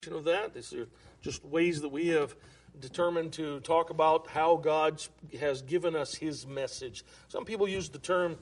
Of that. These are just ways that we have determined to talk about how God has given us His message. Some people use the term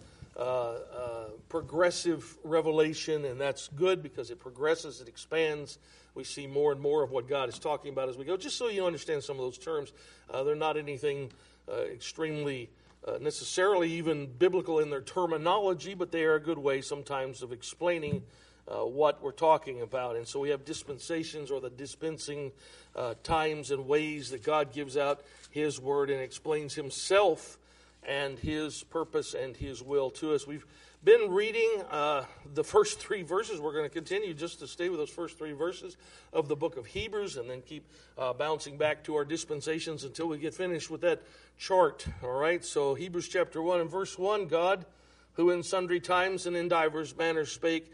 progressive revelation, and that's good because it progresses, it expands. We see more and more of what God is talking about as we go. Just so you understand some of those terms, they're not anything extremely necessarily even biblical in their terminology, but they are a good way sometimes of explaining what we're talking about. And so we have dispensations, or the dispensing times and ways that God gives out His Word and explains Himself and His purpose and His will to us. We've been reading the first three verses. We're going to continue just to stay with those first three verses of the book of Hebrews and then keep bouncing back to our dispensations until we get finished with that chart. All right, so Hebrews chapter 1 and verse 1, God, who in sundry times and in divers manners spake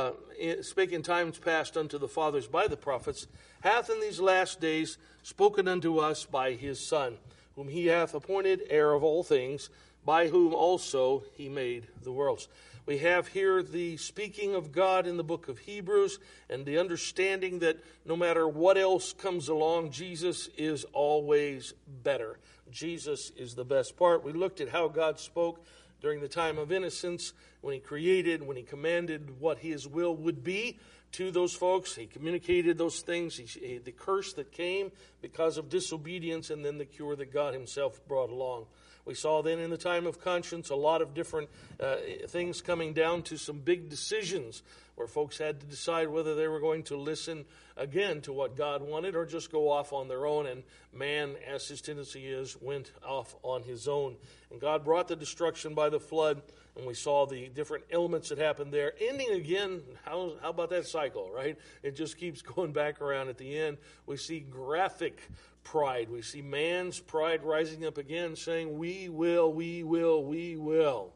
in times past unto the fathers by the prophets, hath in these last days spoken unto us by His Son, whom He hath appointed heir of all things, by whom also He made the worlds. We have here the speaking of God in the book of Hebrews, and the understanding that no matter what else comes along, Jesus is always better. Jesus is the best part. We looked at how God spoke during the time of innocence, when He created, when He commanded what His will would be to those folks. He communicated those things, the curse that came because of disobedience, and then the cure that God Himself brought along. We saw then in the time of conscience a lot of different things coming down to some big decisions where folks had to decide whether they were going to listen again to what God wanted or just go off on their own. And man, as his tendency is, went off on his own. And God brought the destruction by the flood, and we saw the different elements that happened there. Ending again, how about that cycle, right? It just keeps going back around at the end. We see graphic pride. We see man's pride rising up again, saying, we will, we will, we will.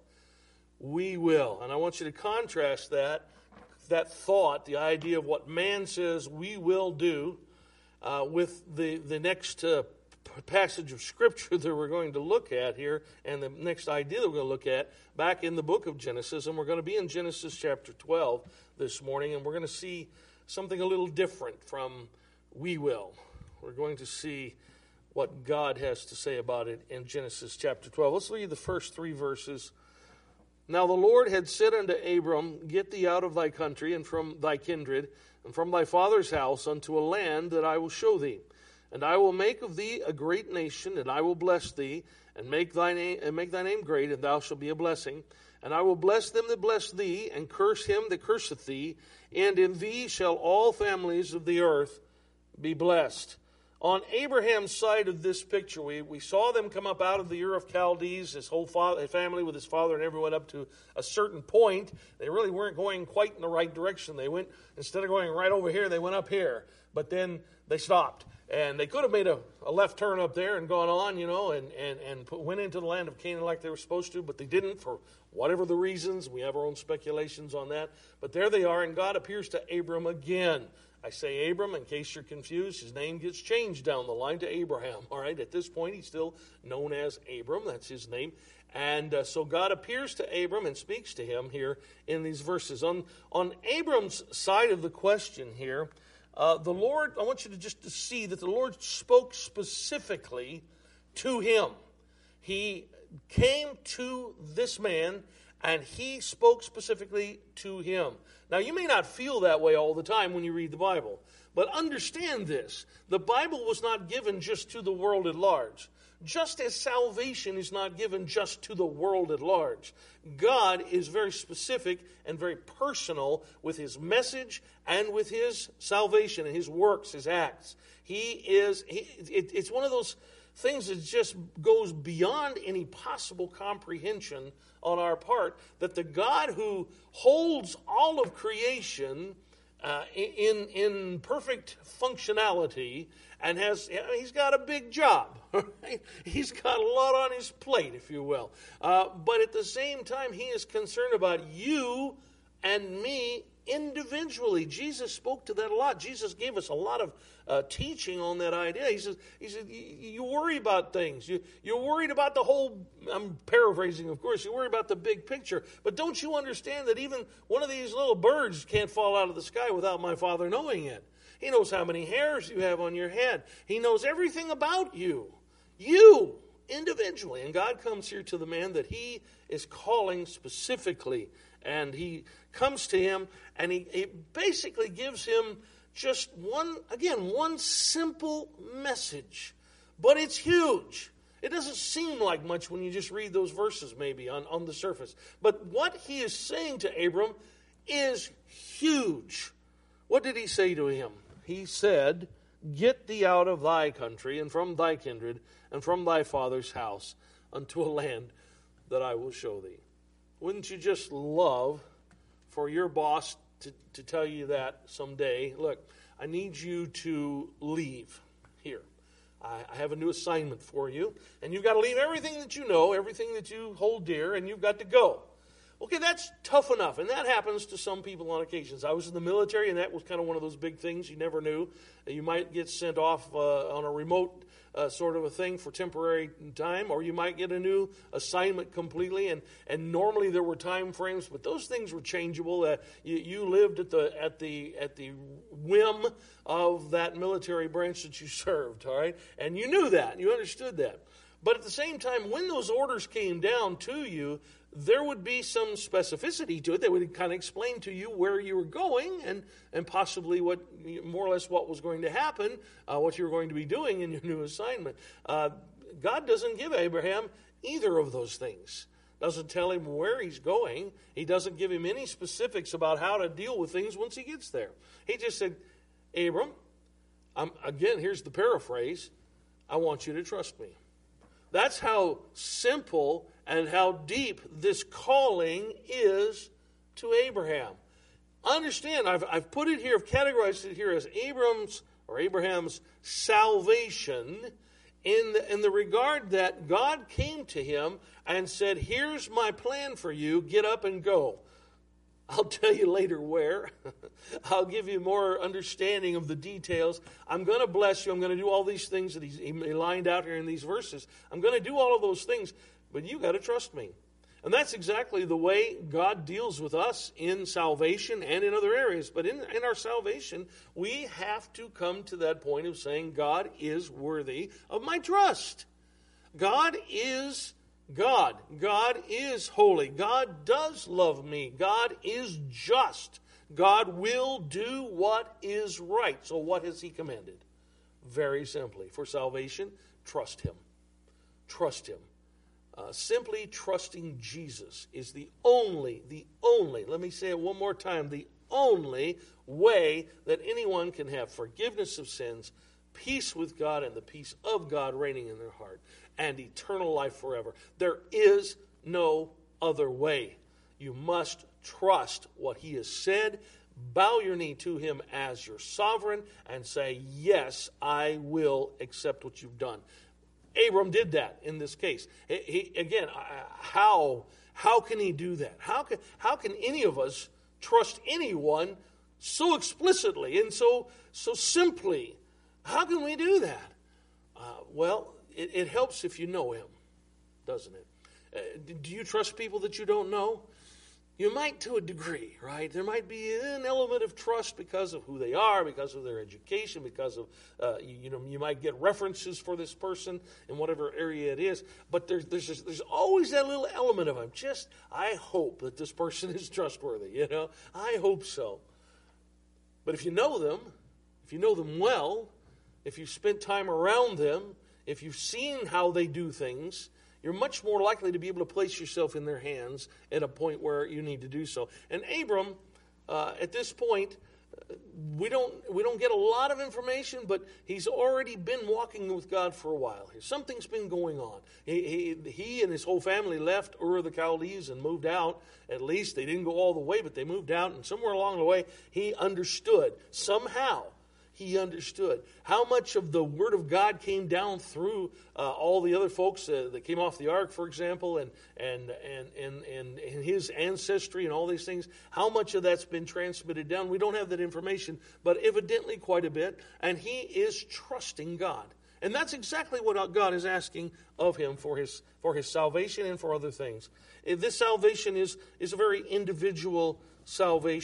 We will. And I want you to contrast that thought, the idea of what man says we will do, with the next passage of Scripture that we're going to look at here, and the next idea that we're going to look at back in the book of Genesis. And we're going to be in Genesis chapter 12 this morning, and we're going to see something a little different from we will. We're going to see what God has to say about it in Genesis chapter 12. Let's read the first three verses. Now the Lord had said unto Abram, Get thee out of thy country, and from thy kindred, and from thy father's house, unto a land that I will show thee. And I will make of thee a great nation, and I will bless thee, and make thy name great, and thou shalt be a blessing. And I will bless them that bless thee, and curse him that curseth thee, and in thee shall all families of the earth be blessed. On Abraham's side of this picture, we saw them come up out of the Ur of Chaldees, his whole family with his father and everyone up to a certain point. They really weren't going quite in the right direction. They went, instead of going right over here, they went up here. But then they stopped. And they could have made a left turn up there and gone on, and went into the land of Canaan like they were supposed to, but they didn't for whatever the reasons. We have our own speculations on that. But there they are, and God appears to Abram again. I say Abram in case you're confused. His name gets changed down the line to Abraham. All right, at this point, he's still known as Abram. That's his name. And so God appears to Abram and speaks to him here in these verses. On Abram's side of the question here, the Lord, I want you to see that the Lord spoke specifically to him. He came to this man, and He spoke specifically to him. Now, you may not feel that way all the time when you read the Bible, but understand this. The Bible was not given just to the world at large. Just as salvation is not given just to the world at large. God is very specific and very personal with His message and with His salvation and His works, His acts. It's one of those things that just goes beyond any possible comprehension on our part, that the God who holds all of creation in perfect functionality and he's got a big job. Right? He's got a lot on his plate, if you will. But at the same time, He is concerned about you and me individually. Jesus spoke to that a lot. Jesus gave us a lot of teaching on that idea. He said, you worry about things. You're worried about the whole, I'm paraphrasing, of course, you worry about the big picture. But don't you understand that even one of these little birds can't fall out of the sky without my Father knowing it? He knows how many hairs you have on your head. He knows everything about you. You, individually. And God comes here to the man that he is calling specifically. And he comes to him, and he basically gives him just one simple message. But it's huge. It doesn't seem like much when you just read those verses maybe on the surface. But what he is saying to Abram is huge. What did he say to him? He said, "Get thee out of thy country and from thy kindred and from thy father's house unto a land that I will show thee." Wouldn't you just love for your boss to tell you that someday? Look, I need you to leave here. I have a new assignment for you, and you've got to leave everything that you know, everything that you hold dear, and you've got to go. Okay, that's tough enough, and that happens to some people on occasions. I was in the military, and that was kind of one of those big things. You never knew. You might get sent off on a remote sort of a thing for temporary time, or you might get a new assignment completely, and normally there were time frames, but those things were changeable. You lived at the whim of that military branch that you served, all right? And you knew that, and you understood that. But at the same time, when those orders came down to you, there would be some specificity to it. They would kind of explain to you where you were going and possibly what, more or less what was going to happen, what you were going to be doing in your new assignment. God doesn't give Abraham either of those things. Doesn't tell him where he's going. He doesn't give him any specifics about how to deal with things once he gets there. He just said, Abram, again, here's the paraphrase, I want you to trust me. That's how simple and how deep this calling is to Abraham. Understand, I've put it here, I've categorized it here as Abraham's salvation in the regard that God came to him and said, here's my plan for you, get up and go. I'll tell you later where. I'll give you more understanding of the details. I'm going to bless you. I'm going to do all these things that he lined out here in these verses. I'm going to do all of those things, but you got to trust me. And that's exactly the way God deals with us in salvation and in other areas. But in our salvation, we have to come to that point of saying, God is worthy of my trust. God is God. God is holy. God does love me. God is just. God will do what is right. So what has he commanded? Very simply, for salvation, trust him. Trust him. Simply trusting Jesus is the only, let me say it one more time, the only way that anyone can have forgiveness of sins, peace with God, and the peace of God reigning in their heart, and eternal life forever. There is no other way. You must trust what he has said, bow your knee to him as your sovereign, and say, yes, I will accept what you've done. Abram did that in this case. How can he do that? How can any of us trust anyone so explicitly and so simply? How can we do that? Well, it helps if you know him, doesn't it? Do you trust people that you don't know? You might to a degree, right? There might be an element of trust because of who they are, because of their education, because of, you might get references for this person in whatever area it is. But there's always that little element of, I hope that this person is trustworthy, I hope so. But if you know them well, if you've spent time around them, if you've seen how they do things, you're much more likely to be able to place yourself in their hands at a point where you need to do so. And Abram, at this point, we don't get a lot of information, but he's already been walking with God for a while. Something's been going on. He and his whole family left Ur of the Chaldees and moved out. At least they didn't go all the way, but they moved out. And somewhere along the way, he understood somehow. He understood how much of the Word of God came down through all the other folks that came off the ark, for example, and his ancestry and all these things. How much of that's been transmitted down? We don't have that information, but evidently quite a bit. And he is trusting God, and that's exactly what God is asking of him for his salvation and for other things. This salvation is a very individual salvation.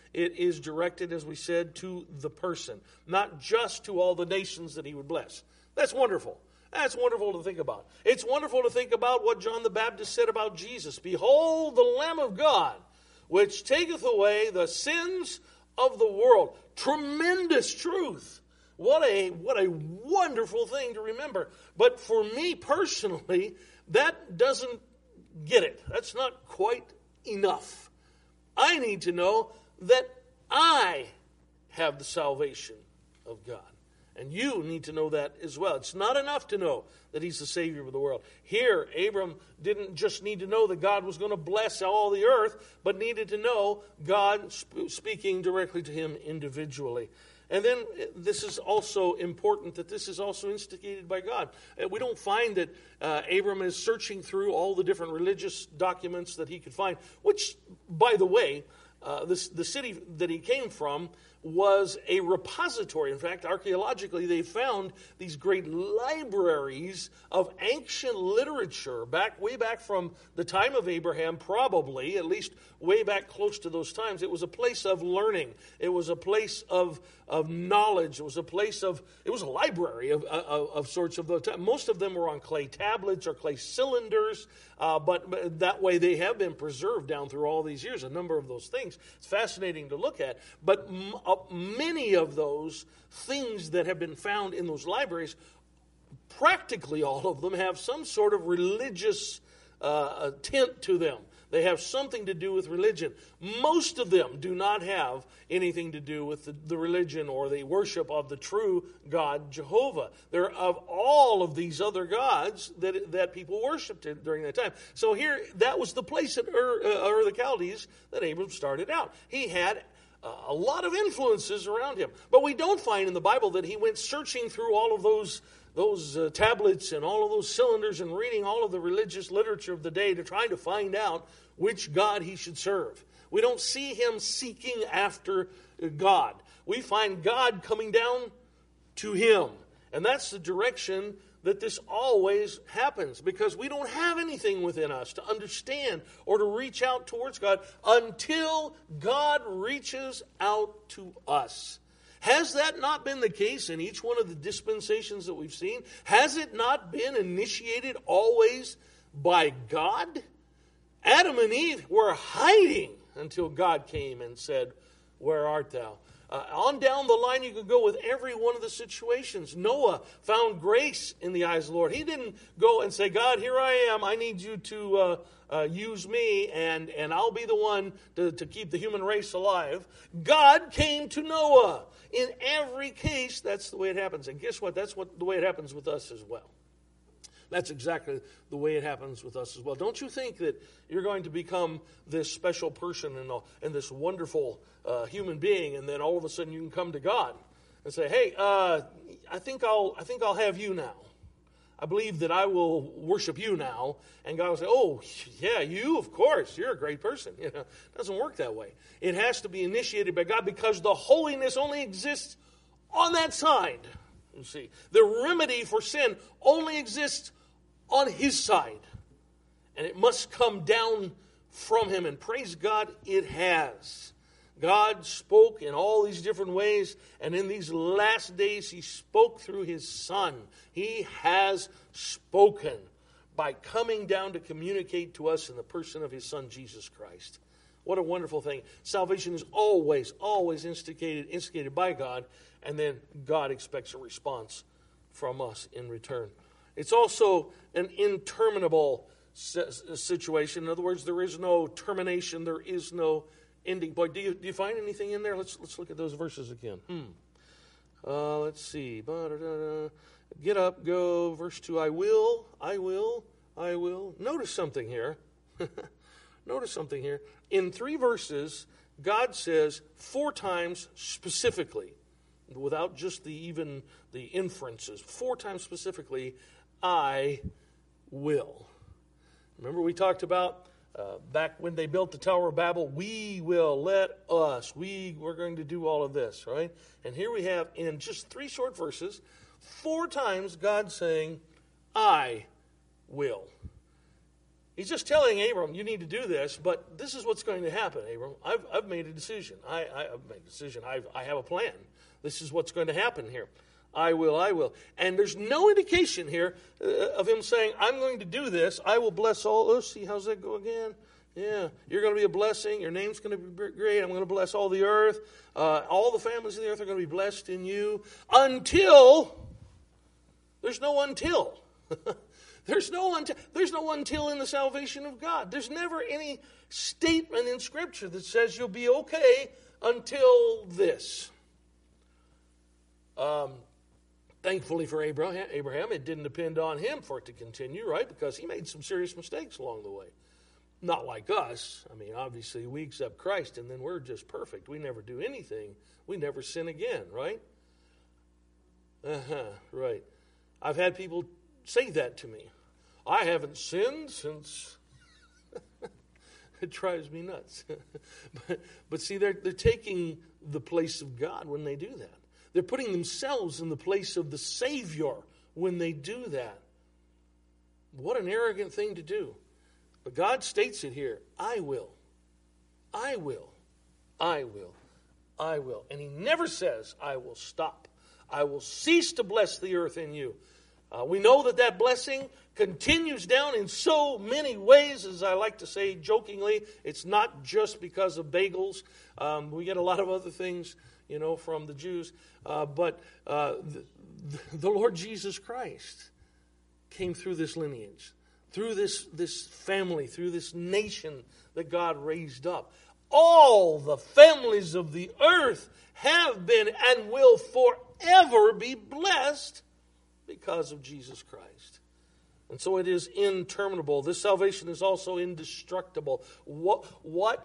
It is directed, as we said, to the person, not just to all the nations that he would bless. That's wonderful. That's wonderful to think about. It's wonderful to think about what John the Baptist said about Jesus. Behold the Lamb of God, which taketh away the sins of the world. Tremendous truth. What a wonderful thing to remember. But for me personally, that doesn't get it. That's not quite enough. I need to know that I have the salvation of God. And you need to know that as well. It's not enough to know that he's the Savior of the world. Here, Abram didn't just need to know that God was going to bless all the earth, but needed to know God speaking directly to him individually. And then this is also important that this is also instigated by God. We don't find that Abram is searching through all the different religious documents that he could find, which, by the way, the city that he came from was a repository. In fact, archaeologically, they found these great libraries of ancient literature way back from the time of Abraham, probably, at least way back close to those times. It was a place of learning. It was a place of knowledge. It was a library of sorts of those times. Most of them were on clay tablets or clay cylinders, but that way they have been preserved down through all these years, a number of those things. It's fascinating to look at, but many of those things that have been found in those libraries, practically all of them have some sort of religious tint to them. They have something to do with religion. Most of them do not have anything to do with the religion or the worship of the true God, Jehovah. They're of all of these other gods that people worshipped during that time. So here, that was the place at Ur the Chaldees that Abram started out. He had a lot of influences around him. But we don't find in the Bible that he went searching through all of those tablets and all of those cylinders and reading all of the religious literature of the day to try to find out which God he should serve. We don't see him seeking after God. We find God coming down to him. And that's the direction that this always happens, because we don't have anything within us to understand or to reach out towards God until God reaches out to us. Has that not been the case in each one of the dispensations that we've seen? Has it not been initiated always by God? Adam and Eve were hiding until God came and said, "Where art thou?" On down the line, you could go with every one of the situations. Noah found grace in the eyes of the Lord. He didn't go and say, "God, here I am. I need you to use me, and I'll be the one to keep the human race alive." God came to Noah. In every case, that's the way it happens. And guess what? That's the way it happens with us as well. That's exactly the way it happens with us as well. Don't you think that you're going to become this special person and this wonderful human being, and then all of a sudden you can come to God and say, "Hey, I think I'll have you now. I believe that I will worship you now." And God will say, "Oh, yeah, you, of course. You're a great person." It doesn't work that way. It has to be initiated by God, because the holiness only exists on that side. You see, the remedy for sin only exists on his side. And it must come down from him. And praise God, it has. God spoke in all these different ways. And in these last days, he spoke through his Son. He has spoken by coming down to communicate to us in the person of his Son, Jesus Christ. What a wonderful thing. Salvation is always instigated by God. And then God expects a response from us in return. It's also an interminable situation. In other words, there is no termination. There is no ending. Boy, do you find anything in there? Let's look at those verses again. Let's see. Get up, go. Verse 2, I will. Notice something here. In 3 verses, God says 4 times specifically, without just the inferences, 4 times specifically, I will. Remember we talked about back when they built the Tower of Babel, we will, let us, we're going to do all of this, right? And here we have, in just 3 short verses, 4 times God saying, I will. He's just telling Abram, you need to do this, but this is what's going to happen, Abram. I've made a decision. I've made a decision. I have a plan. This is what's going to happen here. I will. And there's no indication here of him saying, I'm going to do this. I will bless all. Let's see, how's that go again? Yeah, you're going to be a blessing. Your name's going to be great. I'm going to bless all the earth. All the families of the earth are going to be blessed in you until. There's no until. There's no until in the salvation of God. There's never any statement in Scripture that says you'll be okay until this. Thankfully for Abraham, it didn't depend on him for it to continue, right? Because he made some serious mistakes along the way. Not like us. I mean, obviously, we accept Christ, and then we're just perfect. We never do anything. We never sin again, right? Right. I've had people say that to me. I haven't sinned since... It drives me nuts. But see, they're taking the place of God when they do that. They're putting themselves in the place of the Savior when they do that. What an arrogant thing to do. But God states it here. I will. I will. I will. I will. And he never says, I will stop. I will cease to bless the earth in you. We know that blessing continues down in so many ways, as I like to say jokingly. It's not just because of bagels. We get a lot of other things, from the Jews. But the Lord Jesus Christ came through this lineage, through this family, through this nation that God raised up. All the families of the earth have been and will forever be blessed because of Jesus Christ. And so it is interminable. This salvation is also indestructible. What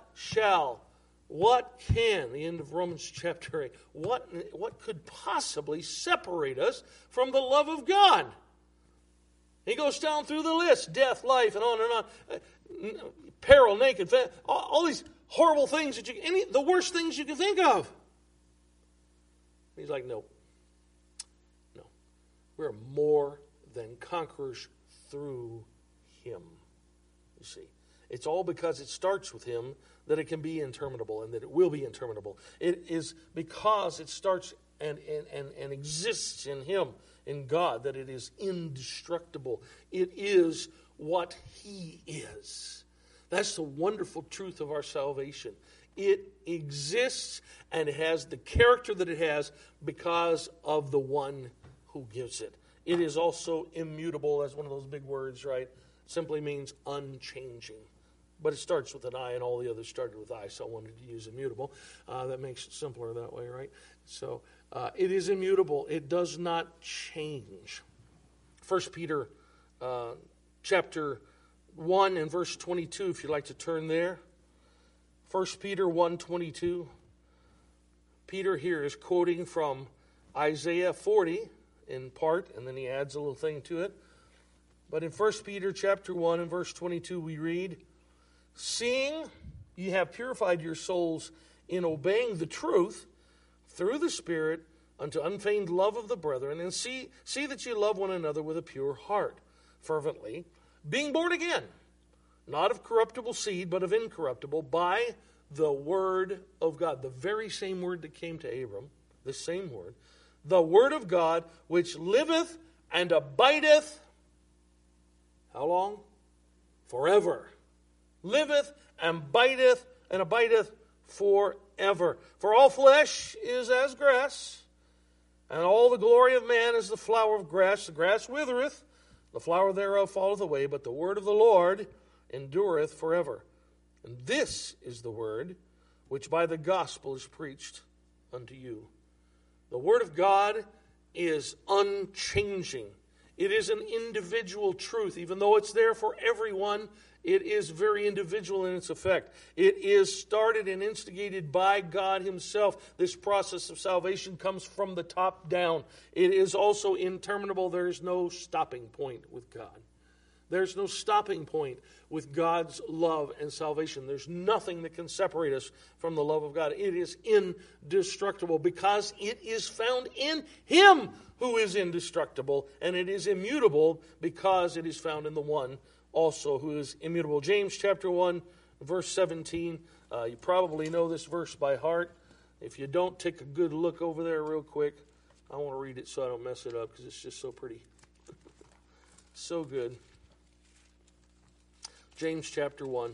can, the end of Romans chapter 8, what could possibly separate us from the love of God? He goes down through the list, death, life, and on, peril, naked, all these horrible things the worst things you can think of. He's like, no. We're more than conquerors through him. You see, it's all because it starts with him that it can be interminable and that it will be interminable. It is because it starts and exists in him, in God, that it is indestructible. It is what he is. That's the wonderful truth of our salvation. It exists and it has the character that it has because of the one who gives it. It is also immutable. That's one of those big words, right? Simply means unchanging. But it starts with an I, and all the others started with I, so I wanted to use immutable. That makes it simpler that way, right? So it is immutable. It does not change. 1 Peter chapter 1 and verse 22, if you'd like to turn there. 1 Peter 1:22. Peter here is quoting from Isaiah 40 in part, and then he adds a little thing to it. But in 1 Peter chapter 1 and verse 22 we read, seeing ye have purified your souls in obeying the truth through the Spirit unto unfeigned love of the brethren, and see that ye love one another with a pure heart, fervently, being born again, not of corruptible seed, but of incorruptible, by the word of God. The very same word that came to Abram, the same word. The word of God, which liveth and abideth, how long? Forever. Liveth and abideth forever. For all flesh is as grass, and all the glory of man is the flower of grass. The grass withereth, the flower thereof falleth away, but the word of the Lord endureth forever. And this is the word which by the gospel is preached unto you. The word of God is unchanging. It is an individual truth. Even though it's there for everyone, it is very individual in its effect. It is started and instigated by God himself. This process of salvation comes from the top down. It is also interminable. There is no stopping point with God. There's no stopping point with God's love and salvation. There's nothing that can separate us from the love of God. It is indestructible because it is found in him who is indestructible, and it is immutable because it is found in the one also, who is immutable. James chapter 1, verse 17. You probably know this verse by heart. If you don't, take a good look over there real quick. I want to read it so I don't mess it up because it's just so pretty. So good. James chapter 1,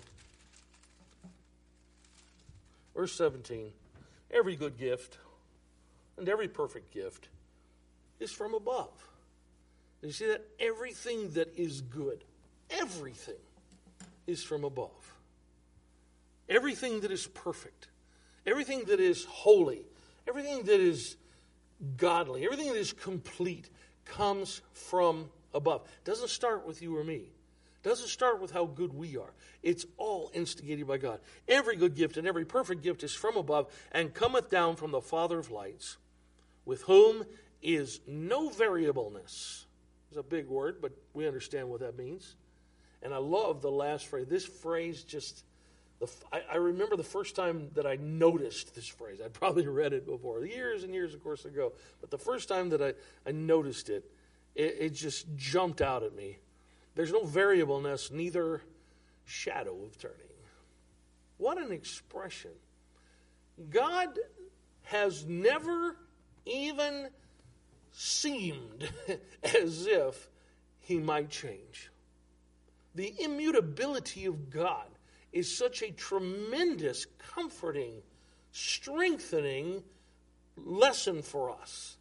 verse 17. Every good gift and every perfect gift is from above. You see that? Everything that is good, everything is from above. Everything that is perfect, everything that is holy, everything that is godly, everything that is complete comes from above. It doesn't start with you or me. It doesn't start with how good we are. It's all instigated by God. Every good gift and every perfect gift is from above and cometh down from the Father of lights, with whom is no variableness. It's a big word, but we understand what that means. And I love the last phrase. This phrase just, I remember the first time that I noticed this phrase. I'd probably read it before, years and years, of course, ago. But the first time that I noticed it, it just jumped out at me. There's no variableness, neither shadow of turning. What an expression. God has never even seemed as if he might change. The immutability of God is such a tremendous, comforting, strengthening lesson for us.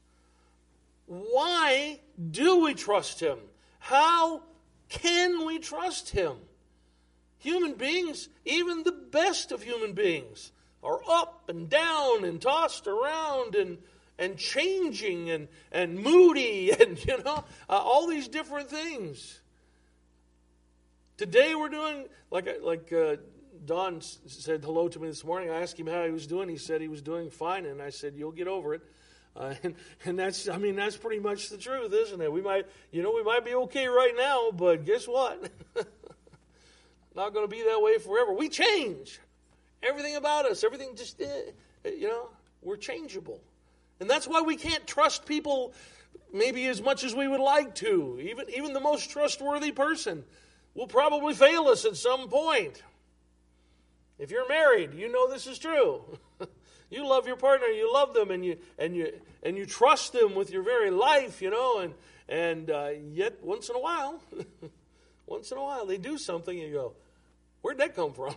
Why do we trust him? How can we trust him? Human beings, even the best of human beings, are up and down and tossed around and changing and moody and, all these different things. Today we're doing, like Don said hello to me this morning. I asked him how he was doing. He said he was doing fine, and I said, you'll get over it. And that's pretty much the truth, isn't it? We might be okay right now, but guess what? Not going to be that way forever. We change. Everything about us, everything just, we're changeable. And that's why we can't trust people maybe as much as we would like to. Even the most trustworthy person will probably fail us at some point. If you're married, you know this is true. You love your partner, you love them, and you trust them with your very life, and yet once in a while they do something, and you go, where'd that come from?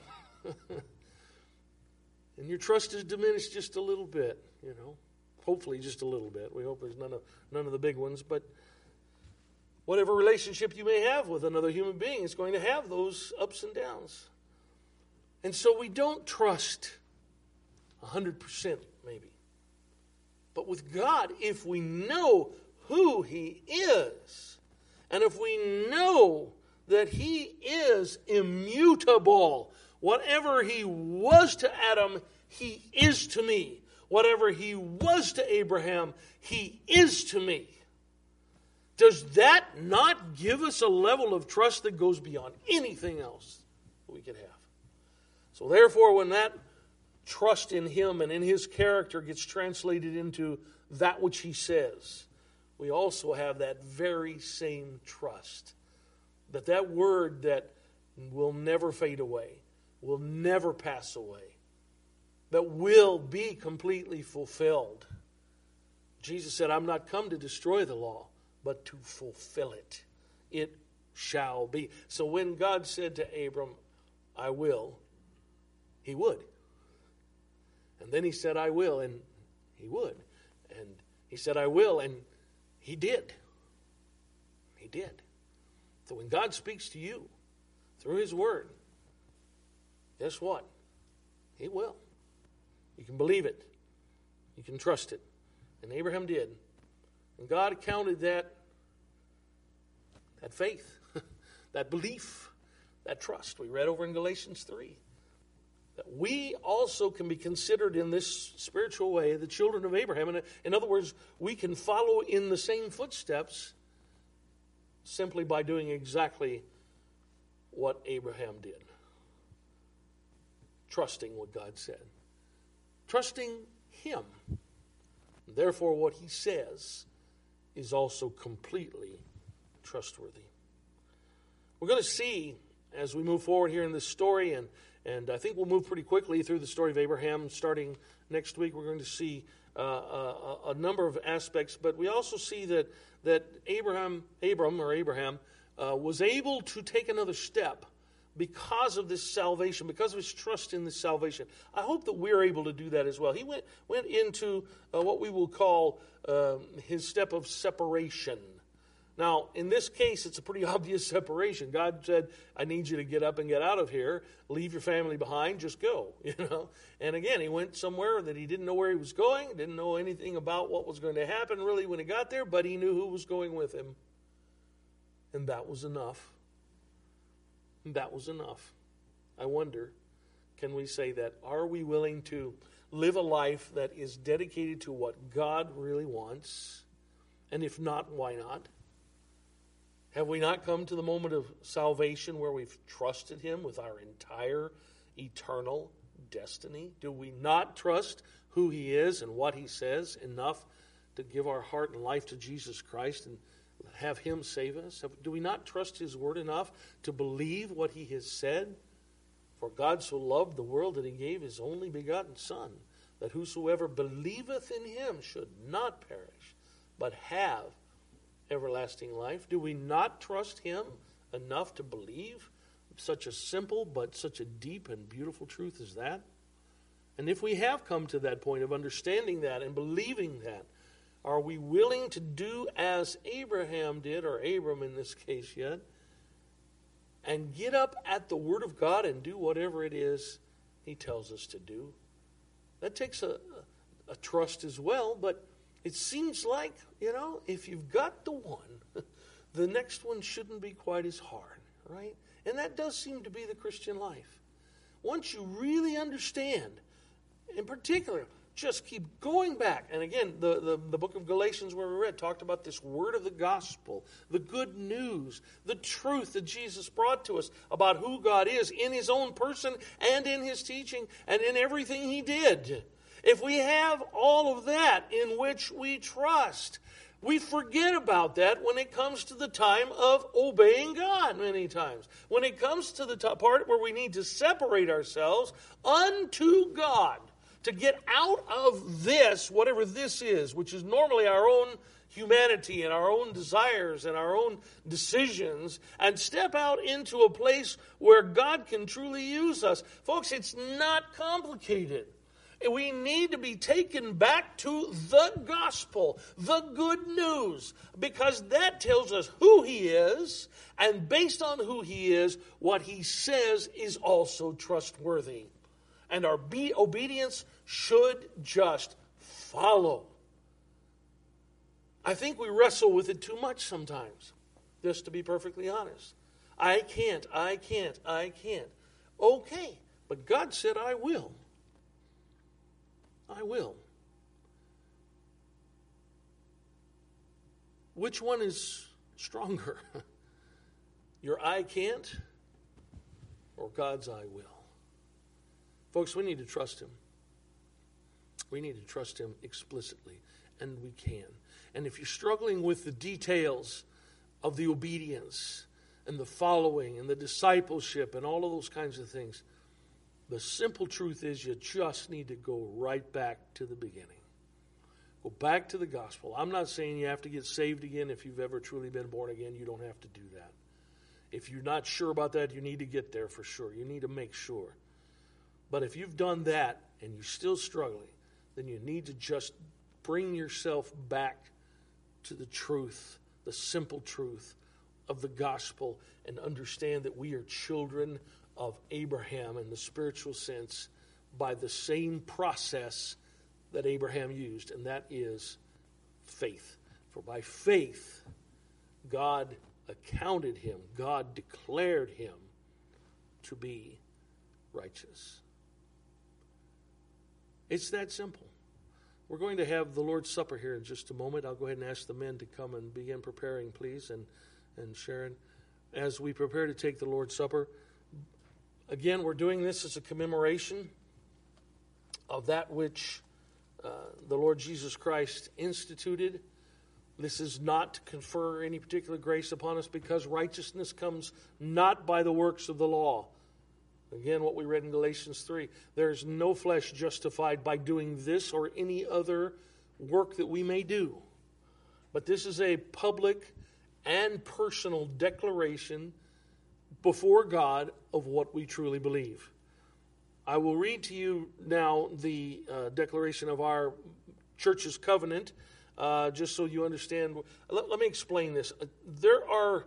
And your trust is diminished just a little bit, Hopefully just a little bit. We hope there's none of the big ones, but whatever relationship you may have with another human being is going to have those ups and downs. And so we don't trust 100% maybe. But with God, if we know who he is, and if we know that he is immutable, whatever he was to Adam, he is to me. Whatever he was to Abraham, he is to me. Does that not give us a level of trust that goes beyond anything else we could have? So therefore, when that trust in him and in his character gets translated into that which he says, we also have that very same trust. That word that will never fade away, will never pass away, that will be completely fulfilled. Jesus said, I'm not come to destroy the law, but to fulfill it. It shall be. So when God said to Abram, I will, he would. And then he said, I will, and he would. And he said, I will, and he did. He did. So when God speaks to you through his word, guess what? He will. You can believe it. You can trust it. And Abraham did. And God counted that faith, that belief, that trust. We read over in Galatians 3. That we also can be considered in this spiritual way the children of Abraham. And in other words, we can follow in the same footsteps simply by doing exactly what Abraham did. Trusting what God said. Trusting him. Therefore, what he says is also completely trustworthy. We're going to see as we move forward here in this story, and I think we'll move pretty quickly through the story of Abraham. Starting next week, we're going to see a number of aspects, but we also see that Abraham was able to take another step because of this salvation, because of his trust in this salvation. I hope that we're able to do that as well. He went into what we will call his step of separation. Now, in this case, it's a pretty obvious separation. God said, I need you to get up and get out of here. Leave your family behind. Just go, And again, he went somewhere that he didn't know where he was going, didn't know anything about what was going to happen really when he got there, but he knew who was going with him. And that was enough. That was enough. I wonder, can we say that? Are we willing to live a life that is dedicated to what God really wants? And if not, why not? Have we not come to the moment of salvation where we've trusted him with our entire eternal destiny? Do we not trust who he is and what he says enough to give our heart and life to Jesus Christ and have him save us? Do we not trust his word enough to believe what he has said? For God so loved the world that he gave his only begotten Son, that whosoever believeth in him should not perish, but have everlasting life. Do we not trust him enough to believe such a simple but such a deep and beautiful truth as that? And if we have come to that point of understanding that and believing that, are we willing to do as Abraham did, or Abram in this case yet, and get up at the Word of God and do whatever it is he tells us to do? That takes a trust as well, but it seems like, if you've got the one, the next one shouldn't be quite as hard, right? And that does seem to be the Christian life. Once you really understand, in particular, just keep going back. And again, the book of Galatians where we read talked about this word of the gospel, the good news, the truth that Jesus brought to us about who God is in his own person and in his teaching and in everything he did. If we have all of that in which we trust, we forget about that when it comes to the time of obeying God many times. When it comes to the part where we need to separate ourselves unto God, to get out of this, whatever this is, which is normally our own humanity and our own desires and our own decisions, and step out into a place where God can truly use us. Folks, it's not complicated. We need to be taken back to the gospel, the good news, because that tells us who he is, and based on who he is, what he says is also trustworthy. And our obedience should just follow. I think we wrestle with it too much sometimes, just to be perfectly honest. I can't. Okay, but God said I will. I will. Which one is stronger? Your I can't or God's I will? Folks, we need to trust him. We need to trust him explicitly, and we can. And if you're struggling with the details of the obedience and the following and the discipleship and all of those kinds of things, the simple truth is you just need to go right back to the beginning. Go back to the gospel. I'm not saying you have to get saved again if you've ever truly been born again. You don't have to do that. If you're not sure about that, you need to get there for sure. You need to make sure. But if you've done that and you're still struggling, then you need to just bring yourself back to the truth, the simple truth of the gospel, and understand that we are children of Abraham in the spiritual sense by the same process that Abraham used, and that is faith. For by faith, God accounted him, God declared him to be righteous. It's that simple. We're going to have the Lord's Supper here in just a moment. I'll go ahead and ask the men to come and begin preparing, please, and Sharon. As we prepare to take the Lord's Supper, again, we're doing this as a commemoration of that which the Lord Jesus Christ instituted. This is not to confer any particular grace upon us, because righteousness comes not by the works of the law. Again, what we read in Galatians 3. There is no flesh justified by doing this or any other work that we may do. But this is a public and personal declaration before God of what we truly believe. I will read to you now the declaration of our church's covenant, just so you understand. Let me explain this. There are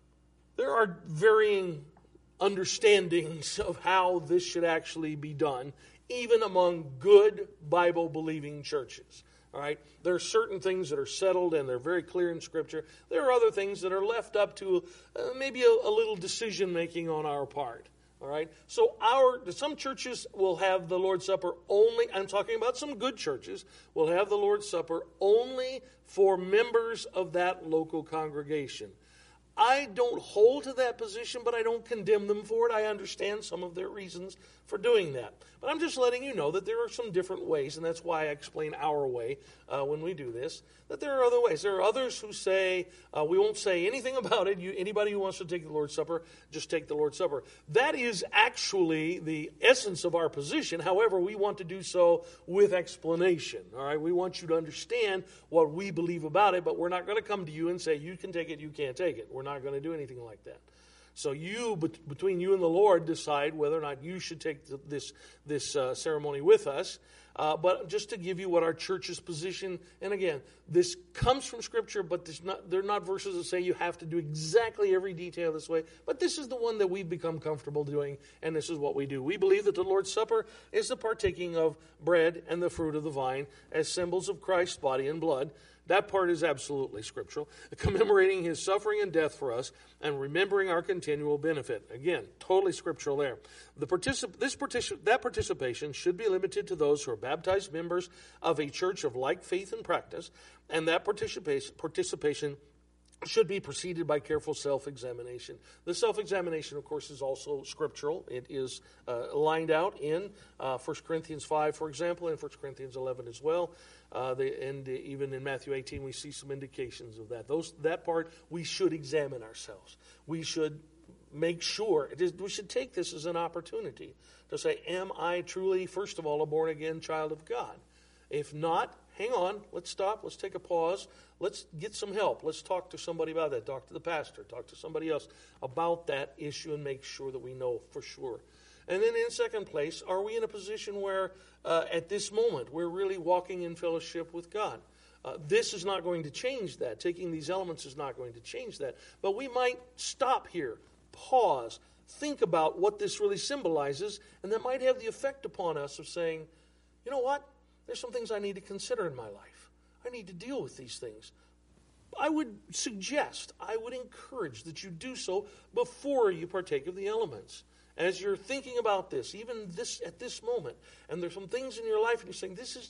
varying understandings of how this should actually be done, even among good Bible-believing churches. All right, there are certain things that are settled and they're very clear in Scripture. There are other things that are left up to maybe a little decision-making on our part. All right, so some churches will have the Lord's Supper only. I'm talking about some good churches will have the Lord's Supper only for members of that local congregation. I don't hold to that position, but I don't condemn them for it. I understand some of their reasons for doing that. But I'm just letting you know that there are some different ways, and that's why I explain our way when we do this, that there are other ways. There are others who say, we won't say anything about it. Anybody who wants to take the Lord's Supper, just take the Lord's Supper. That is actually the essence of our position. However, we want to do so with explanation. All right, we want you to understand what we believe about it, but we're not going to come to you and say, you can take it, you can't take it. We're not going to do anything like that. So between you and the Lord, decide whether or not you should take this ceremony with us. But just to give you what our church's position, and again, this comes from Scripture, but they're not verses that say you have to do exactly every detail this way. But this is the one that we've become comfortable doing, and this is what we do. We believe that the Lord's Supper is the partaking of bread and the fruit of the vine as symbols of Christ's body and blood. That part is absolutely scriptural. Commemorating his suffering and death for us and remembering our continual benefit. Again, totally scriptural there. That participation should be limited to those who are baptized members of a church of like faith and practice, and that participation should be preceded by careful self-examination. The self-examination, of course, is also scriptural. It is lined out in 1 Corinthians 5, for example, and 1 Corinthians 11 as well. And even in Matthew 18, we see some indications of that. That part, we should examine ourselves. We should make sure. We should take this as an opportunity to say, am I truly, first of all, a born-again child of God? If not, hang on, let's stop, let's take a pause, let's get some help. Let's talk to somebody about that, talk to the pastor, talk to somebody else about that issue and make sure that we know for sure. And then in second place, are we in a position where at this moment we're really walking in fellowship with God? This is not going to change that. Taking these elements is not going to change that. But we might stop here, pause, think about what this really symbolizes, and that might have the effect upon us of saying, you know what? There's some things I need to consider in my life. I need to deal with these things. I would suggest, I would encourage that you do so before you partake of the elements. As you're thinking about this, even this at this moment, and there's some things in your life and you're saying, this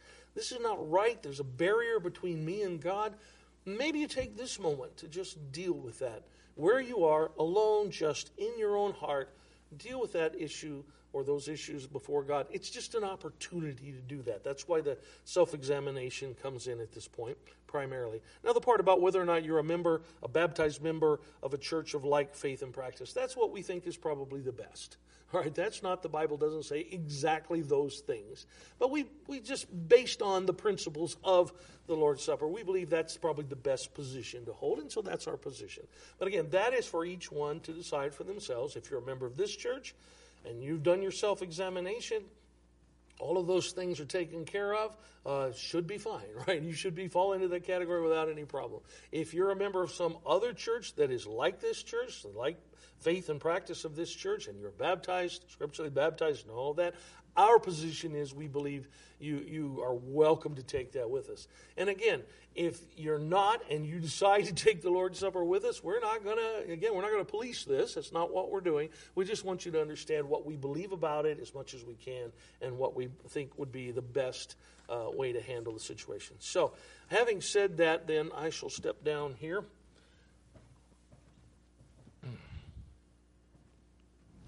is not right, there's a barrier between me and God, maybe you take this moment to just deal with that. Where you are, alone, just in your own heart, deal with that issue or those issues before God. It's just an opportunity to do that. That's why the self-examination comes in at this point, primarily. Now, the part about whether or not you're a baptized member of a church of like faith and practice, that's what we think is probably the best. All right, that's not, the Bible doesn't say exactly those things. But we just, based on the principles of the Lord's Supper, we believe that's probably the best position to hold, and so that's our position. But again, that is for each one to decide for themselves. If you're a member of this church, and you've done your self-examination, all of those things are taken care of, should be fine, right? You should fall into that category without any problem. If you're a member of some other church that is like this church, like faith and practice of this church, and you're baptized, scripturally baptized, and all of that, our position is we believe you are welcome to take that with us. And again, if you're not and you decide to take the Lord's Supper with us, we're not going to police this. That's not what we're doing. We just want you to understand what we believe about it as much as we can and what we think would be the best way to handle the situation. So, having said that, then I shall step down here